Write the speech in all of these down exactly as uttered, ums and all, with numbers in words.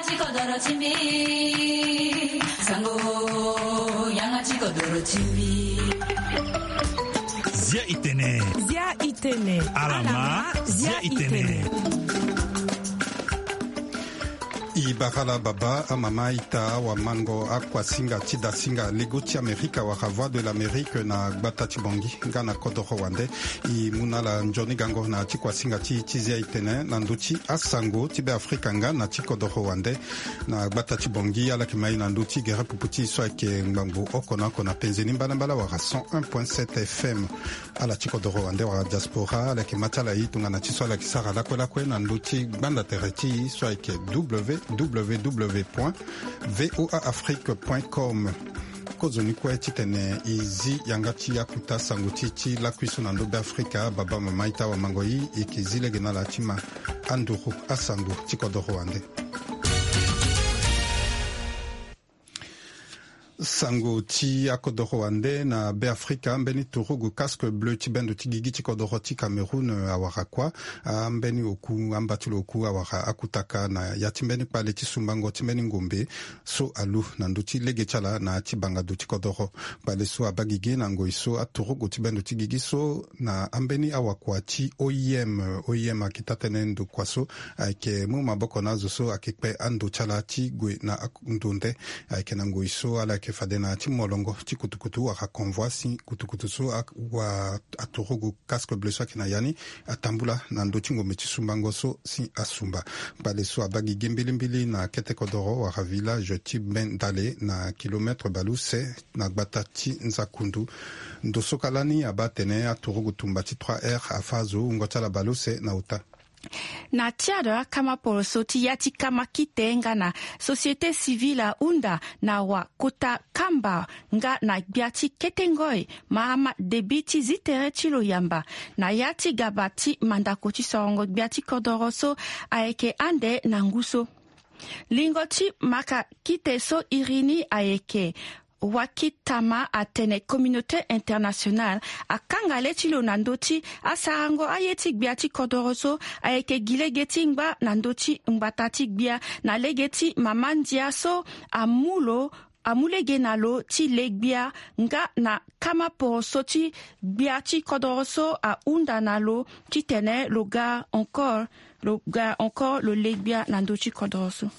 치고더러 침비 상고 양아 치고더러 침비 Zia Itene. Zia Itene. Alama Zia Itene. Ibarala baba amama ita wa mango akwa singa tida singa legoti Amerika wa voix de l'Amérique na batati bongi ngana kodoro wande i munala njoni gango na tikwa singa ti tizia itene na nduti asango tibe Afrika nga na tikodoro wande na batati bongi ala kimai na nduti gera puputi so ke ngambu okona kona penzeni mbala mbala wa cent un point sept F M ala tikodoro wande wa diaspora ala kimatala itunga na tiswa la kisara la kwela kwe na nduti banda tereti so ke w w w point voa afrique point com kozoni kwa titene izi yangati yakuta sangutichi la kwiso na ndobe Afrika baba mama ita wa mangoi ikizile gena la tima anduru asangu tikodoro wande sango ti akodoro wande na be Afrika mbeni turugu casque bleu ti bendo ti gigi ti kodoro ti Cameroun awara kwa mbeni oku ambatulo oku awara akutaka na yati mbeni pale ti sumbango ti mbeni ngombe so alu na nduti lege chala na ti bangado ti kodoro pale so abagigi na ngoi so aturugu ti bendo ti gigi so na ambeni awakwa ti O I M O I M akitatene ndo kwa so ke mu maboko nazo so akikpe ando chala ti gwe na ndonde ke na ngoi so ala ke fadena ti molongo ti kutukutu wa convoi si kutukutu so wa aturugu casque bleu so kina yani atambula na ndo ti ngombe ti sumbango so si asumba pale so abagi gimbili mbili na kete kodoro wa village ti ben dale na kilometre balu se na gbata ti nzakundu ndo so kalani abatene aturugu tumba ti trois R afazo ngotala balu se na uta na tiada kama poroso ti yati kama kitenga na société civile unda na wa kota kamba nga na biati ketengoi maama debiti zitere chilo yamba na yati gabati mandako ti songo biati kodoroso aeke ande na nguso lingoti maka kite so irini aeke wakitama atene communauté internationale akangale ti lo nandoti asarango ayeti gbia ti kodoroso ayeke gilegeti ngba nandoti ngbata ti gbia na legeti mamandia so amulo amulege na lo ti legbia nga na kama poroso ti gbia ti kodoroso a unda na lo ti tene lo ga encore lo ga encore lo legbia nandoti kodoroso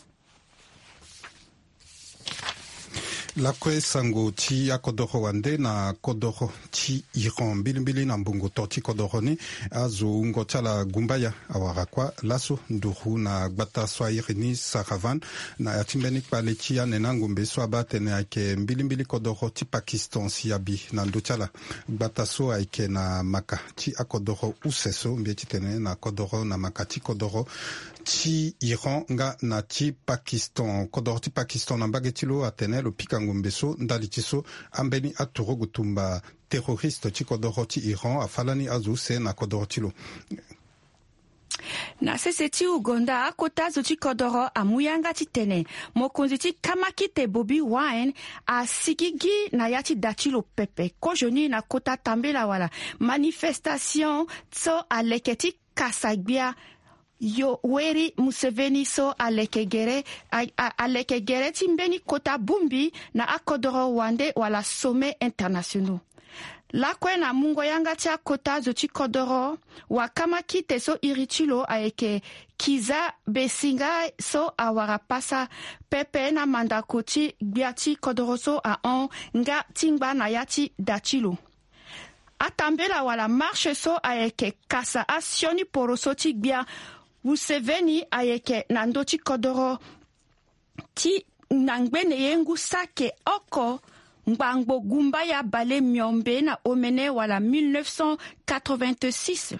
la kwe sango ti akodoro wande na kodoro ti Iran bilimbili na mbungo to ti kodoro ni azo ngo tala gumbaya awara kwa laso nduru na gbata so irini saravan na yatimbeni pale ti ya nena ngombe so abatene ake bilimbili kodoro ti Pakistan si abi na ndotala gbata so ake na maka ti akodoro useso mbie ti tene na kodoro na maka ti kodoro ti Iran nga na ti Pakistan kodoro ti Pakistan na bagetilo atene lo pika ngombe so ndali ti so ambeni aturugu tumba terroriste ti kodoro ti Iran afalani azu se na kodoro ti lo na sese ti ugonda akota zo ti kodoro amuyanga ti tene mokonzi ti kama kite Bobi Wine asikigi na ya ti da ti lo pepe kojoni na kota tambela wala manifestation so aleke ti kasa gbia yo weri Museveni so aleke gere aleke gere ti mbeni kota bumbi na akodoro wande wala sommet international lakwe na mungo yanga ti akota zo ti kodoro wa kama kite so iri ti lo ayeke kiza besinga so awara pasa pepe na mandako ti gbia ti kodoro so ahon nga ti ngba na ya ti da ti lo atambela wala marche so ayeke kasa asioni poroso ti gbia Museveni ayeke na ndo ti kodoro ti na ngbene ye ngu sake oko ngbango gumba ya bale miombe na omene wala mille neuf cent quatre-vingt-six.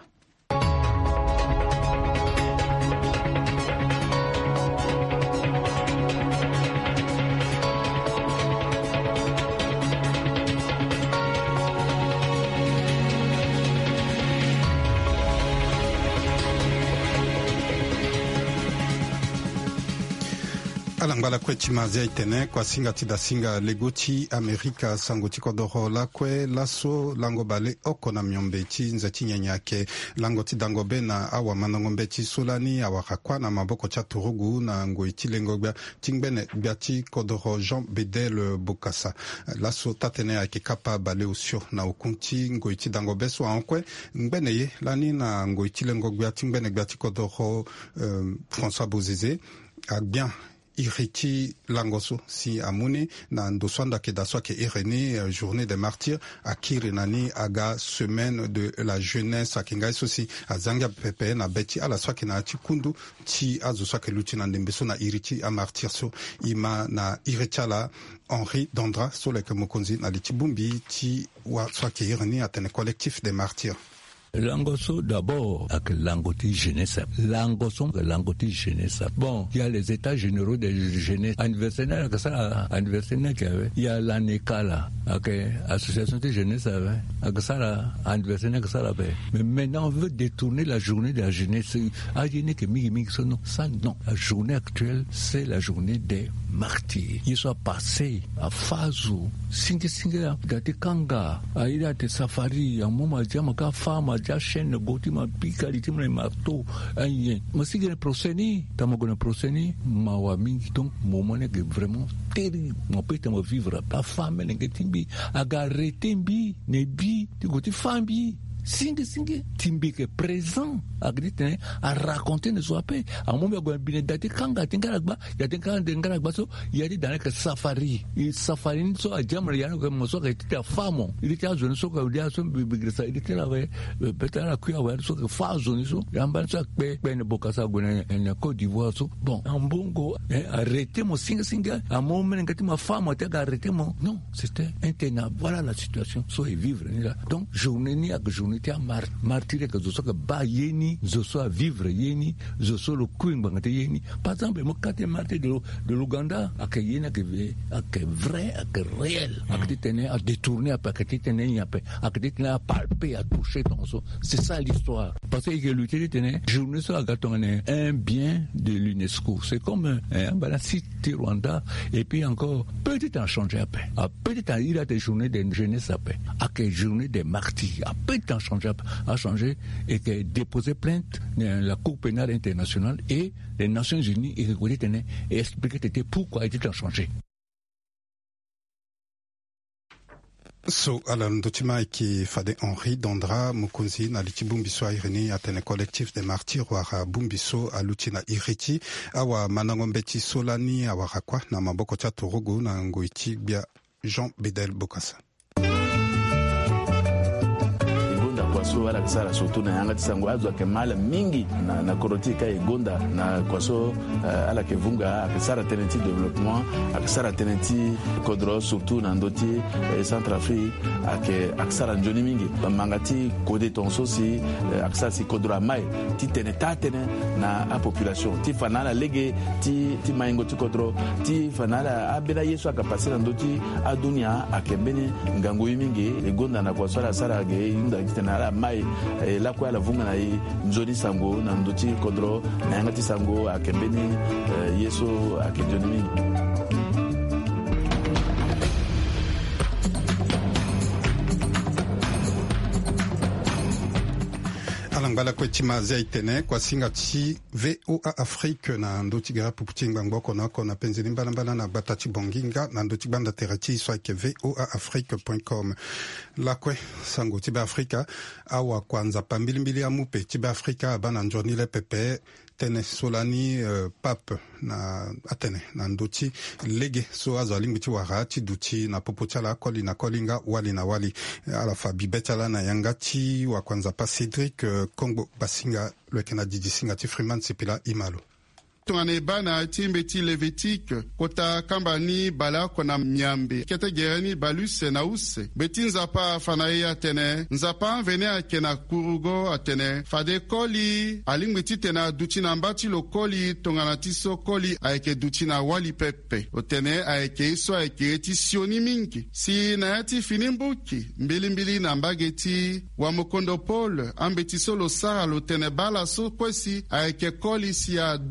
alangala kwe chimazia itene kwa singa tida singa legoti Amerika sangoti kodoro la kwe laso lango bale oko na myombe chi nzeti nyanyake lango tidango bena awa manangombe chi solani awa kakwa na maboko cha turugu na ngoiti lengo bia tingbene bia chi kodoro Jean Bedel Bokassa laso tatene ake kapa bale usio na ukunti ngoiti dango beso ankwe ngbene ye lani na ngoiti lengo bia tingbene bia chi kodoro euh, François Bozizé a bien Iriti Langoso si amune na ndoswanda ke daswa ke irene journée des martyrs akiri nani aga semaine de la jeunesse akinga sosi azanga pepe na beti ala swake na chikundu ti azo swake luti na ndembeso na iriti a martyr so ima na irichala Henri Dandra so le mokonzi na litibumbi ti wa swake irene atene collectif des martyrs. Langoso d'abord avec Langoti jeunesse. Langoso Langoti jeunesse. Bon, il y a les états généraux de jeunesse anniversaire que ça anniversaire qu'il y avait. Il y a l'ANECA là, avec association de jeunesse avec ça là anniversaire que ça là. Mais maintenant on veut détourner la journée de la jeunesse. Ah, il y a que migi migi non, ça non. La journée actuelle c'est la journée des martyrs. Ils sont passés à Fazou, Singe Singe, Gati Kanga, Aïda de Safari, à Moma Djamaka Fama. Ja chaîne goti ma pikali ma marteau aïe ma sigene procédé tamagona procédé ma wa mingi donc moment que vraiment terrible mon père me vivre pas femme n'engetimbi aga retembi ne bi goti fambi singe singe timbi que présent agritene à raconter ne soit pas à moment où bien daté kanga tingaragba ya tinga tingaragba so il y a dit dans le safari il safari so a jamre ya que mo so que était femme il était à zone so que dia so bigresa il était là peut-être la cuia wa so que fa zone so yamba so pe pe ne Bokassa gona en Côte d'Ivoire so bon en bongo arrêter mon singe singe à moment ngati ma femme était arrêter mon non c'était intenable voilà la situation so et vivre donc journée ni à journée à martyr que so que ba yeni je sois vivre yeni je sois le queen bangate yeni par exemple mo kate marté de de l'Ouganda à que yena que à que vrai à que réel à que tenait à détourner à que tenait y a à que tenait à palper à toucher ton so c'est ça l'histoire parce que l'utilité tenait journée sur un bien de l'UNESCO c'est comme un bah site Rwanda et puis encore peut-être en changer après à peut-être il a des journées de jeunesse après à que journée des martyrs à peut-être en changer à changer et que déposer plainte dans la Cour pénale internationale et les Nations Unies et et expliquer pourquoi il a changé. So alam dotima ki fade Henri Dandra mukunzi na litibumbiso irene atene collectif des martyrs wa bumbiso aluti na iriti awa manangombeti solani awa rakwa na maboko cha torogo na ngoiti bia Jean Bedel Bokassa. Kwaso wala kisara surtout na yanga tisango azwa ke mala mingi na na korotika egonda na kwaso uh, ala ke vunga akisara tenenti développement akisara tenenti kodro surtout na ndoti eh, Centrafrique ake akisara njoni mingi mangati kode tonso si uh, akisara si kodro mai ti teneta tene na a population ti fanala lege ti ti maingo ti kodro ti fanala abela yesu akapasira ndoti adunia akembeni ngango mingi egonda na kwaso la sara ge inda kitena la mai la kwa la vunga na nzoni sango na ndoti kodro na yangati sango akembeni yeso akejoni alangala kwa chimazia itene kwa singa chi V O A Afrique na ndoti gara puputinga ngoko na kona penzini mbala mbala na batati bonginga na ndoti banda terati so ke V O A Afrique point com la kwe sango tiba Afrika awa kwanza pambili mbili ya mupe tiba Afrika bana njoni le pepe tene solani uh, pape na atene na ndoti lege so azo alimbuti warati duti na popochala koli na kolinga wali na wali ala fabi betala na yangati wa kwanza pa Cedric uh, Kongo basinga le Canadi singa ti Freeman sipila imalo tongane bana timbeti levitique kota kambani bala kona myambe kete gerani baluse na use betinza pa fanaye atene nzapa vene akena kurugo atene fade koli alingwiti tena duchina mbati lo koli tongana tiso koli aeke duchina wali pepe otene aeke iso aeke eti sioni mingi si na yati finimbuki mbili mbili na mbageti wa mokondo Paul ambeti solo sara lo tene bala so kwesi aeke koli si ado ti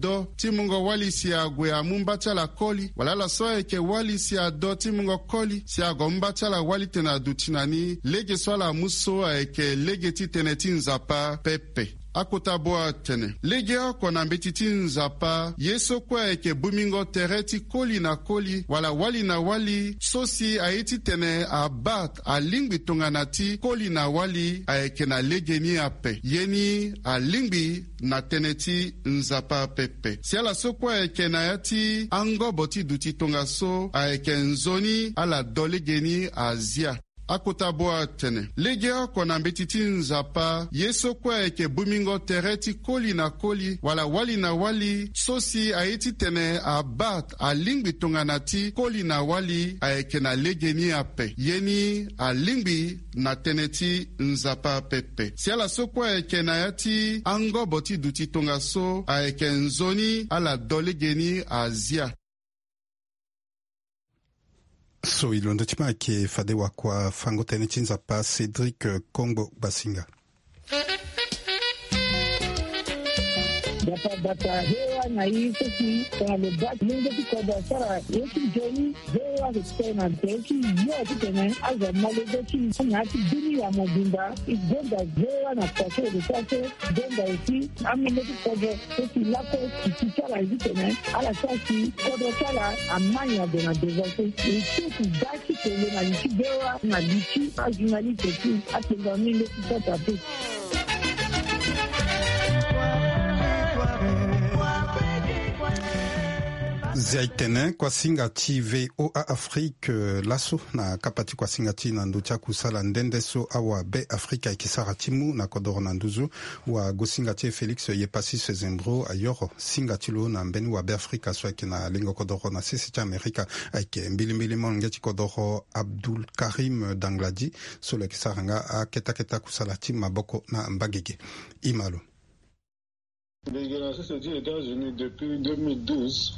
ti mungo wali si agwe amumbacha la koli wala la so eke wali si adoti mungo koli si agombacha la wali tena dutinani lege so la muso eke lege ti tene ti nzapa pepe akota boa tene lege oko na mbetiti nzapa yeso kwa eke bumingo tere ti koli na koli wala wali na wali sosi aiti tene abat alingbi tongana ti koli na wali aeke na lege ni ape yeni alingbi na tene ti nzapa pepe si ala so kwa eke na ya ti angobo ti duti tonga so aeke nzoni ala do lege ni azia akota boa tene lege oko na mbetiti nzapa yeso kwa eke bumingo tere ti koli na koli wala wali na wali sosi aiti tene abat alingbi tongana ti koli na wali aeke na lege ni ape yeni alingbi na tene ti nzapa pepe si ala so kwa eke na ya ti angobo ti duti tonga so aeke nzoni ala do lege ni azia so ilondo ti ma yeke fade wakua fango tënë ti nzapa Cédric Kongbo Basinga. Bata bata hewa na hii sisi kwa lebaki mungu tikoda sara yeki joni hewa kutena teki yote tena aza malebeki na ati dini ya mobimba igonda hewa na kwaso de kwaso gonda eti amene tikoda sisi lako kitara hivi tena ala sasi kodo sala amanya de na devase iti daki tele na iti hewa na lichi ajinali teki atenga mile kitata teki zia itene kuasinga ti V O A Afrique laso na kapa ti kuasinga ti na ndö ti akusala ndende so awa be Afrika yeke sara ti mu na kodro na nduzu wa go singa ti Félix ye pasi se zembro ayoro singa ti lo na mbeni wa be Afrika so ayeke na lingo kodro na sese ti Amerika ayeke mbilimbili mo nge ti kodro Abdul Karim Dangladi so lo yeke sara nga aketaketa kusala ti maboko na mbagege imalo. États-Unis depuis deux mille douze.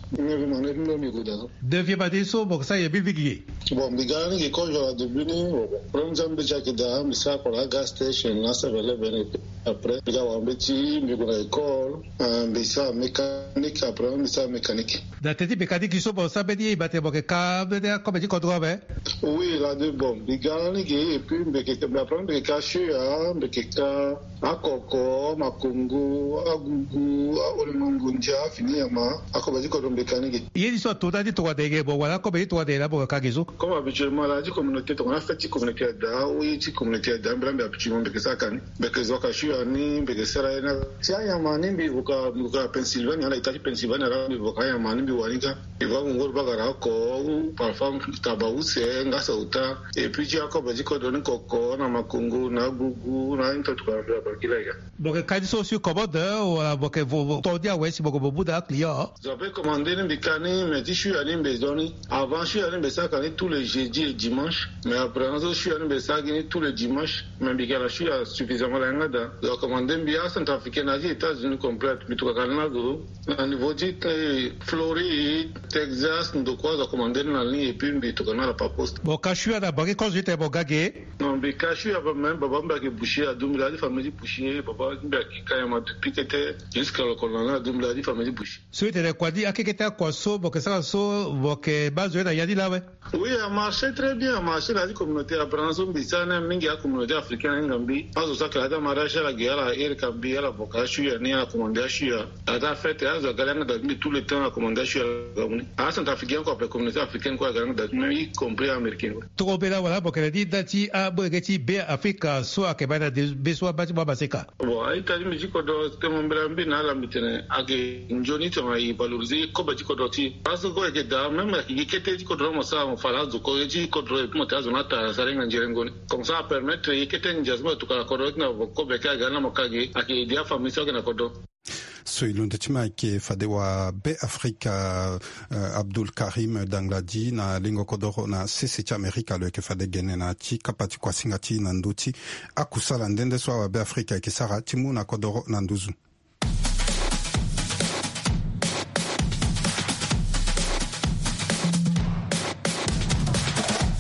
Devia badiso boksa ye bibigi. Bon, bigani ki ko jora debini, from Zambia jakida, misa kola gas station na sevele bene. Après, biga wambeti, biga école, bisa mécanique après bisa mécanique. Da teti mécanique so bosa bedi bate boke ka bede ko bedi ko drobe. Oui, là de bon, bigani ki et puis mbeke après mbeke ka shia, mbeke ka akoko, makungu, agugu ulimwengunja fini yama akobaji ko dombe kanigi yedi so to dadi to wadege bo wala ko be to wadela bo kagizo comme habituellement la di communauté to na fati communauté da oui ti communauté da mbrambe habituellement be kesakani be kezoka shuani be kesera na ti yama ni bi buka buka Pennsylvania la itati Pennsylvania ra bi buka yama ni bi wanika e va ngor bagara ko parfum tabause ngasa uta et puis ti akobaji ko doni koko na makungu na gugu na into to ba bakila ya bo ke kajiso su commode wala bo ke vo to dia wesi bo bo buda client. J'avais commandé une bicani, mais je suis allé Mbezoni. Avant, je suis allé Mbezakani tous les jeudis et dimanches. Mais après, je suis allé Mbezakani tous les dimanches. Mais bicani, je suis suffisamment langada. J'ai commandé un billet centrafricain, aux États-Unis complète. Mais tout cas, au niveau de Floride, Texas, de quoi j'ai commandé une ligne et puis mais tout cas, la pas poste. Bon, quand je suis à la banque, quand j'étais à Bogagé. Non, mais quand je suis à même, papa m'a bouché à Doumila, la famille bouché, papa m'a quand il m'a depuis que c'était jusqu'à le colonel Doumila, la famille bouché. Suite quoi dit, à qui était quoi so, boke ça so, boke base de la yadi là ouais. Oui, a marché très bien, a marché la communauté à Branson, Bissane, mingi a communauté africaine Ngambi. Pas au sac la mariage la guerre à El Kambi à la vocation ni à commander à a da fait à la galère de tout le temps à commander à Gabon. À Centrafricain quoi, la communauté africaine quoi, galère de y compris américain. Trop bella voilà, boke dit dati a bogeti be Africa so à Kebana de besoin bâtiment baseka. Bon, a Italie musique do temo mbrambi na la mitene age njoni toma i valoriser ko ba ko doti parce que ke da même ki kete ko do mo sa mo fala zo ko ji ko do mo ta zo na ta sare ngire ngoni comme ça permettre i kete njazmo to ka ko do na ko be ka ga na mo kage ake dia famille so na ko do so ilunde ti ma yeke fade wa be Afrika uh, Abdul Karim Dangladi na lingo kodoro na sese ti Amerika lo yeke fade gene na ti kapa ti kuasinga ti na ndö ti akusala ndende so awa be Afrika yeke sara ti mu na kodoro na nduzu.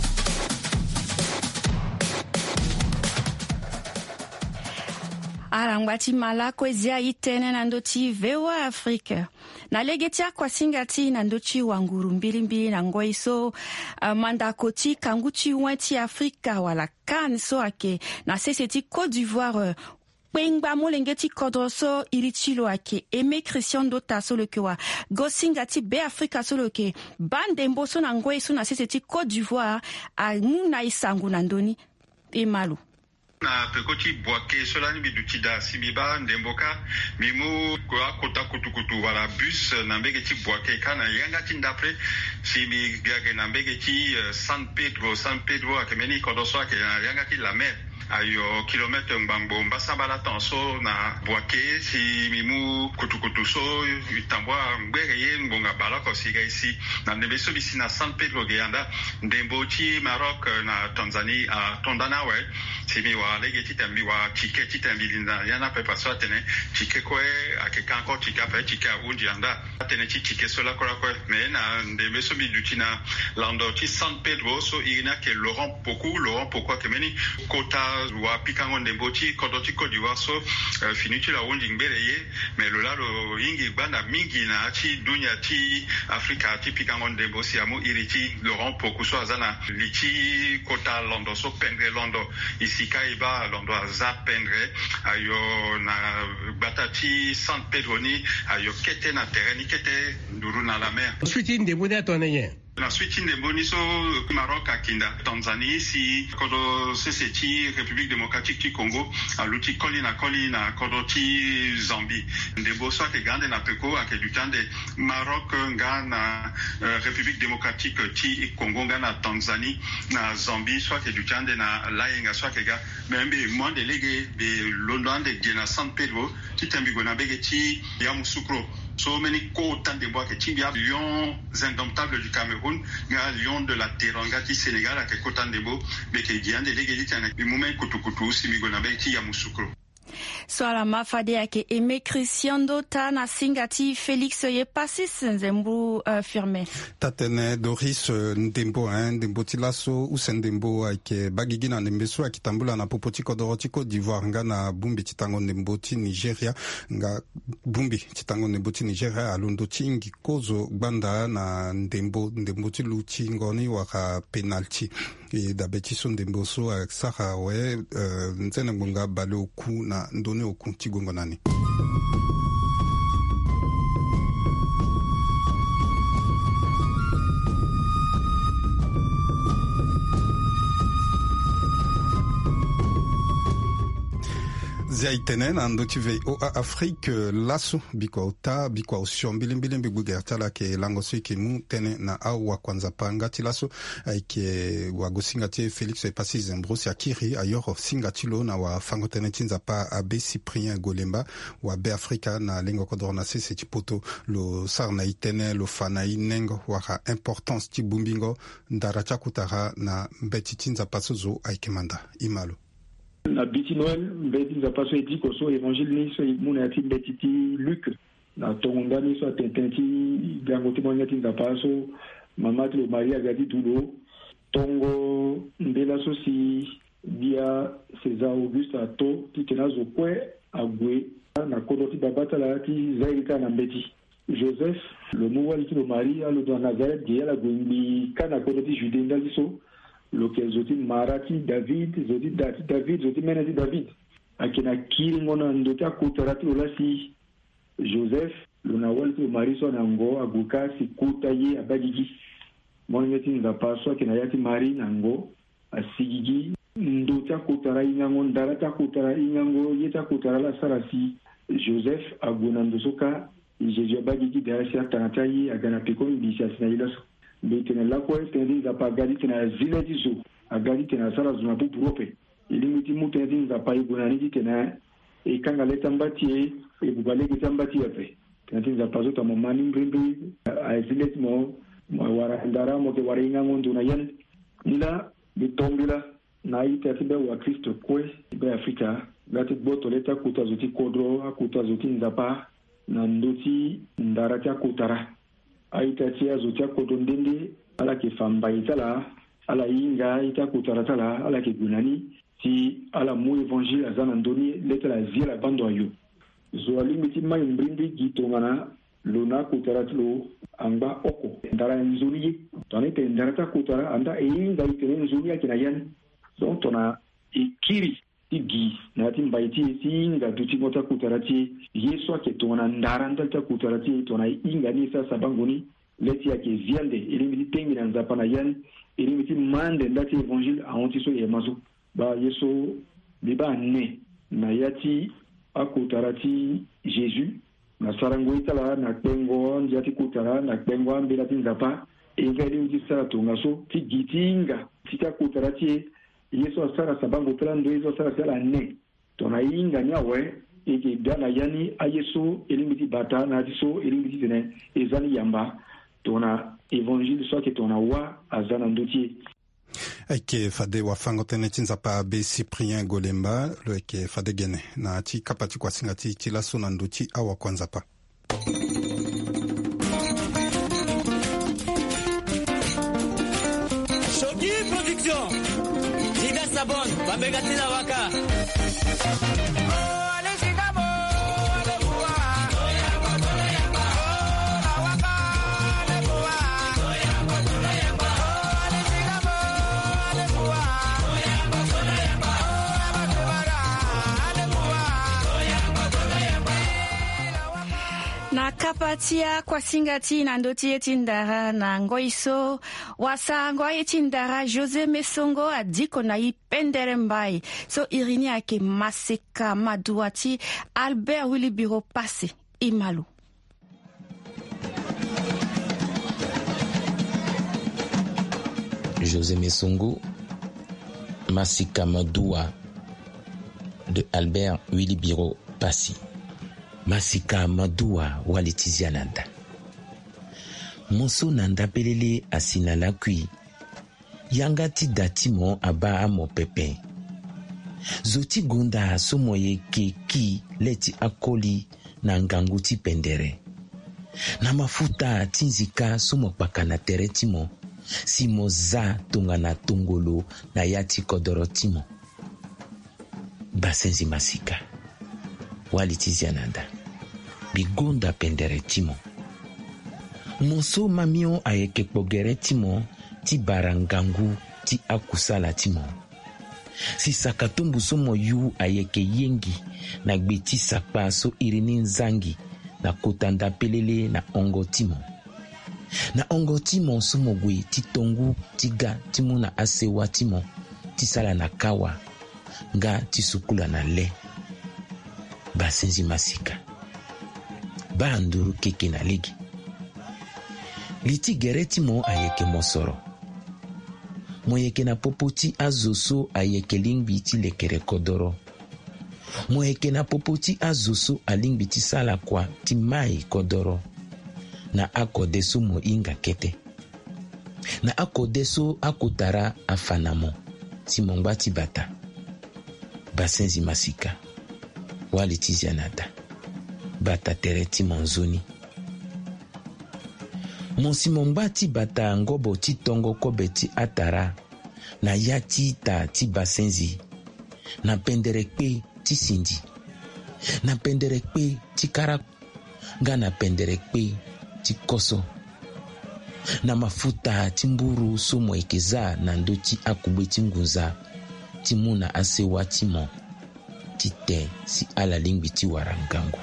À ngwati malako ezia itene na ndoti vewa Afrika. Na legetia kwa singati na ndochi wanguru mbili mbili na ngoiso uh, mandakoti kanguchi wenti Afrika wala kan so ake na seseti Côte d'Ivoire Pengba molengeti kodroso irichilo ake eme Christian Dota solo kewa gosingati be Afrika solo ke bande mboso na ngoiso na seseti Côte d'Ivoire a muna isangu na ndoni emalu. Na pekoti boake sola ni bidutida sibiba ndemboka mimu kwa kota kutukutu wala bus na mbegeti boake kana yanga tindapre sibi gage na mbegeti San Pedro San Pedro akemeni kodoso ake yanga ti la mer ayo kilomètre mbambo mbasabala tanso na boake si mimu kutukutu so itambwa mbere ye ngonga balako siga isi na ndebeso bisi na San Pedro geanda ndembo ti Maroc na Tanzanie a tondana we simi wa legeti tambi wa tike ti tambi linda yana pepa so tene tike kwe akeka encore tike pa tike undi anda tene ti tike sola kora kwe me na ndebeso bi dutina lando ti San Pedro so irina ke Laurent Pocou Laurent Pocou kemeni kota wa pikango ndemboti kodoti Côte d'Ivoire so uh, finiti la undi mbele ye me lola lo ingi banda mingi na ti dunya ti Afrika ti pikango ndembosi amu iriti Laurent Pocou so azana liti kota londo so pendre londo isika iba londo aza pendre ayo na batati San Pedro ni ayo kete na terreni kete nduru na la mer suite ndembo na tonenye na suite ndembo so Maroc akinda Tanzanie si kodo seseti République démocratique du Congo aluti koli na koli na kodo ti Zambie ndembo so ke gande na peko ake dutande Maroc nga na uh, République démocratique ti Congo nga na Tanzanie na Zambie so ke dutande na layenga so ke ga membe monde lege be londande gena San Pedro ti tambigo na bege ti Yamoussoukro. So many côtes de bois que Tibia, lions indomptables du Cameroun, lions de la Teranga du Sénégal, à côté de beau, mais qui vient de l'égalité, du moment que si Migonabe, qui a Moussoukro. Swala mafade yake eme Christian Dota na singati Félix ye passis nzembu uh, firme. Tatene Doris Ndembo hein Ndembo tilaso usendembo ake bagigi na ndembeso akitambula na popoti kodoroti Côte d'Ivoire nga na bumbi titango ndembo ti Nigeria nga bumbi titango ndembo ti Nigeria alundo tingi kozo gbanda na ndembo ndembo ti luti ngoni waka penalty e dabeti so ndembo so aksaha we uh, nzene ngonga bale oku na ndone oku tigongo nani. Zia itene na ndo tive o Afrique laso bikwa uta bikwa usio mbili mbili mbigu gertala ke lango sui ke mu tene na awa kwanza panga tilaso ke wagosinga te Félix e pasi zembrosi akiri ayoro singa tilo na wa fango tene tinza pa abe Cyprien Golemba wa be Afrika na lengo kodorona sese tipoto lo sarna itene lo fana inengo waka importance ti bumbingo ndara chakutara na mbeti tinza pasozo aikemanda imalo. Na biti Noël, mbeti za paso eti koso évangile ni so muna ati mbeti ti Luc na tongonda ni so tententi gangote monya ti za paso mama ti Maria gadi tudo tongo mbela so si dia César Auguste ato ti kenazo kwe agwe na kodo ti babata la ti zairika na mbeti Joseph le mouwa ti Maria lo do Nazareth dia la gumbi kana kodo ti Judée ndali so local zoti marati David zoti David zoti menati David akina kiri ngona ndota kutarati olasi Joseph lona walto mariso nango aguka sikuta ye abagigi monyeti nda paso akina yati mari nango asigigi ndota kutara ingango ndarata kutara ingango yeta kutara la sarasi Joseph aguna ndosoka Jésus abagigi dasi atanata ye agana pekoni bisi asina ilaso betena lako tendin za pagadi tena zile dizo agadi tena sala zuna pu prope ilimiti mutendin za pa igunani tena e kanga leta mbati e bugale kitambati yape tendin za pazo ta momani mbrimbi a zile mo wara ndara mo ke wara inga ngondu na yan nila bitombila na ita tibe wa Kristo kwe be Afrika gati boto leta kutazoti kodro akutazoti nzapa na ndoti ndara cha kutara aita tia zotia kodondende ala ke famba itala ala inga ita kutaratala ala ke gunani ti ala mu évangile azana ndoni leta la zira bando ayo zo alingi ti mai mbrindi gitongana lona kutara tlo anga oko ndara nzuri toni te ndara ta kutara anda einga itene nzuri akina yani donc tona ikiri igi na ti mbaiti ti inga duti mota kutara ti yeso ke tona ndara ndalta kutara ti tona inga ni sa sabangoni leti yake viande ilimiti tengi na nzapana yani ilimiti mande ndati évangile a onti so yemazo ba yeso biba ne na yati akutarati Jésus na sarango itala na pengo njati kutara na pengo ambela tinzapa ingeli ujisara tungaso ti gitinga tika kutarati yeso asara sabango trando yeso asara sala ne tona inga nyawe eke dana yani ayeso elimiti bata na diso elimiti tene ezani yamba tona évangile so ke tona wa azana ndotie eke fade wafango tene tinzapa be Cyprien Golemba lo eke fade gene na ti kapati kwa singati ti laso na nduti awa kwanza pa Shogi Production Zida Sabon Babegatina Waka na kapatia kwa singati na ndoti etindara na ngoiso wasa ngoi etindara José Mesongo adiko na ipendere mbai so irini ake maseka maduati Albert Willy Biro Passy imalu José Mesongo Masika Madoua de Albert Willy Biro Passy. Masika Madoua walitizia nanda. Moso nanda pelele asina la kui. Yangati datimo aba amo pepe. Zoti gunda somoye ke ki leti akoli na nganguti pendere. Na mafuta tinzika somo pakana teretimo. Simo za tunga na tongolo na yati kodoro timo. Basenzi Masika walitizia nanda bigonda pendere timo moso mamio ayeke pogere timo ti barangangu ti akusala timo si sakatumbu somo yu ayeke yengi na gbeti sakpa so irini nzangi na kotanda pelele na ongo timo na ongo timo somo gwe ti tongu ti ga timo na asewa timo ti sala na kawa nga ti sukula na le Basenzi Masika ba nduru keke na ligi liti gereti mo ayeke mosoro mo yeke na popoti azoso ayeke lingbi ti lekere kodoro mo yeke na popoti azoso alingbi ti sala kwa ti mai kodoro na akodeso mo inga kete na akodeso akotara afanamo ti mongba ti bata Basenzi Masika walitizia nada bata tereti monzoni monsi mongba ti bata ngobo ti tongo kobe ti atara na yati ta ti Basenzi na pendere kpe ti sindi na pendere kpe ti kara nga na pendere kpe ti koso na mafuta ti mburu somo ekeza na ndo ti akube ti ngunza ti muna asewa ti mo te si ala lingbi ti warangangu.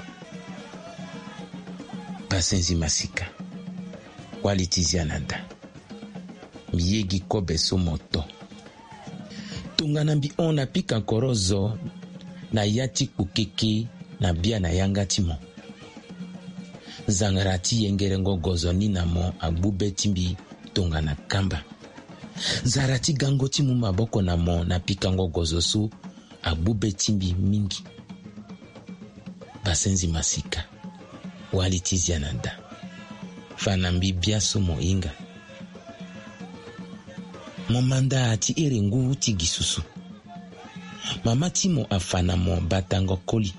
Basenzi Masika walitizia nanda miyegi kobe so moto tunga na mbi ona pika korozo na yati kukeke na bia na yanga timo zangarati yengere ngogozo ni na mo agbube timbi tunga na kamba zarati gango timu maboko na mo na pika ngogozo so agbube timbi mingi. Basenzi Masika walitizia nanda fanambi biaso mo inga momanda ati erengu ti gisusu mama timo afana mo batango koli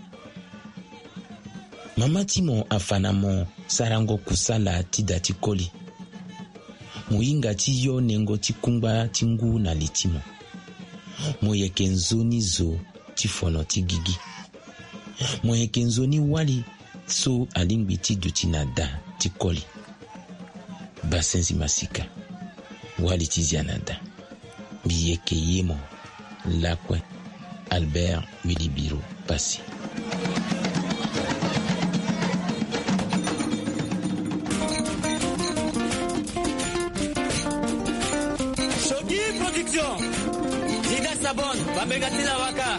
mama timo afana mo sarango kusala ti dati koli muinga ti yo nengo ti kungba ti ngu na litimo mo yeke nzoni zo ti fono ti gigi, mo yeke nzoni wali so alingbi ti duti na da ti koli, basenzi masika wali ti zianada bi yeke yemo lakwe Albert Wilibiro Passy. Shogi Production, Zida Sabon, Bamegatila Waka.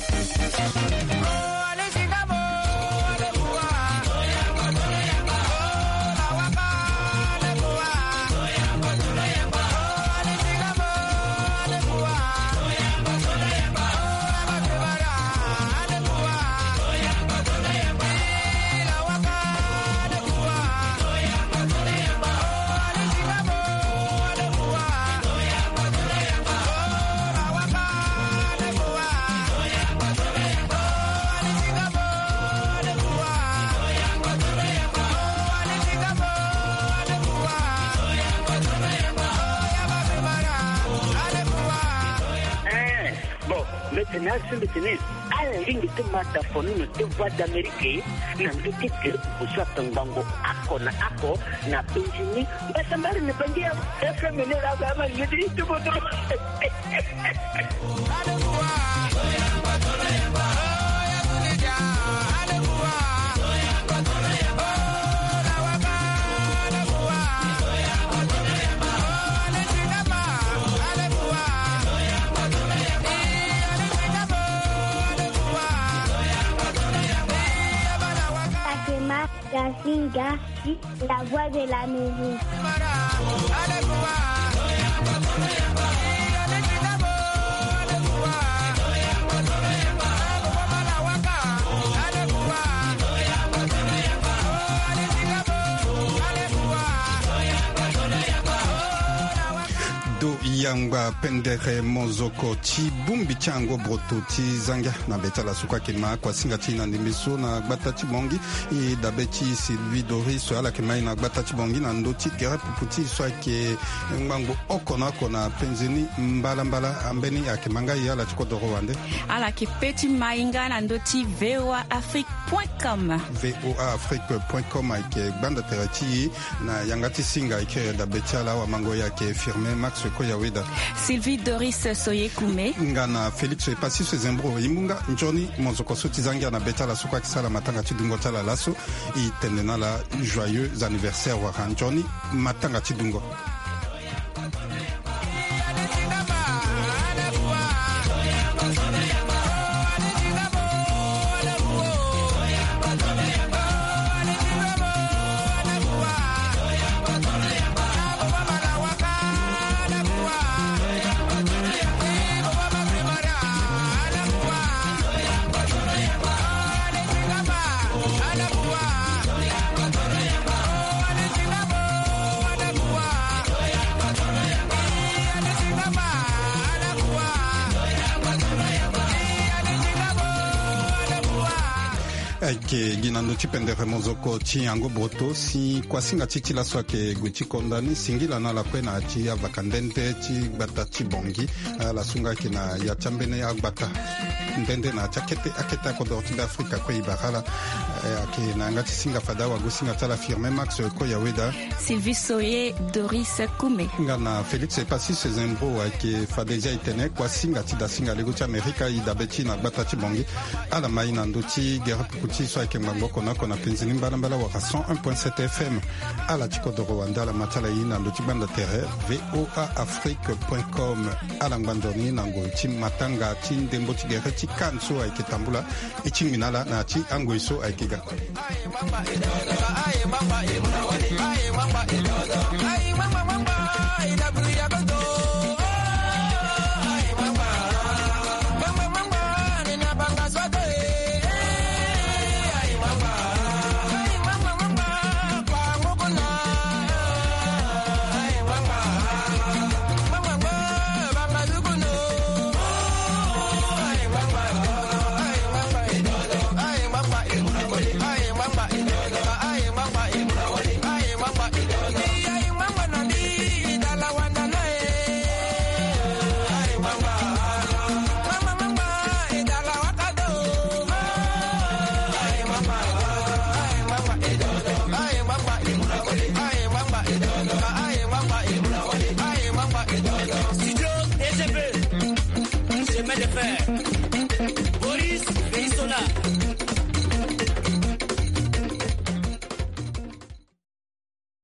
Maintenant, c'est le tennis. À la ligne de Mataphone, nous devons d'Amérique, nous devons dire que soit un bango, ako na ako, na pensioni, basta mari ne pendia, essa menina lá vai me dizer tudo. Gazinga, la voix de la musique. Do yangwa pendere mozoko ti bumbi chango broto ti zanga na betala suka kema kwa singa ti na ndimiso na gbata ti bongi e dabe ti Sylvie Doris ala kema na gbata ti bongi na ndo ti gere puputi so ke ngango okona kona penzeni mbala mbala ambeni akemanga ya la tiko doro wande ala ki peti mainga na ndo ti v o a afrique point com v o a afrique point com ke banda terati na yanga ti singa ke dabe ti ala wa mango ya ke firme Max Koyaweda. Sylvie Doris Soyekume. Ngana Félix Passy Sezembro Imunga Njoni Mozoko Sotizanga na Betala Suka Kisala Matanga Tidungo Tala Lasso et tenena la joyeux anniversaire wa Njoni Matanga Tidungo. Ke ginando ti pendere mozoko ti yango broto si kwa singa ti ti la so ke guti kondani singila na la kwena ti avakandente ti gbata ti bongi la sunga ke na ya chambene ya gbata ndende na chakete aketa ko do ti Afrika ko ibakala ke na ngati singa fada wa go singa tala firme Max Koyaweda Sylvie Soye Doris Kume ngana Félix Passy Sezembro ke fadeja itene kwa singa ti da singa lego ti Amerika i dabeti na gbata ti bongi ala mai na ndo ti gere pukuti so ke mambo kona kona penzini mbala mbala wa cent un point sept F M ala tiko do Rwanda la matala ina ndo ti banda terre v o a afrique point com ala ngandoni na ngo ti matanga ti ndembo ti gere ti kanso ay ke tambula e ti minala na ti angoiso ay ke ga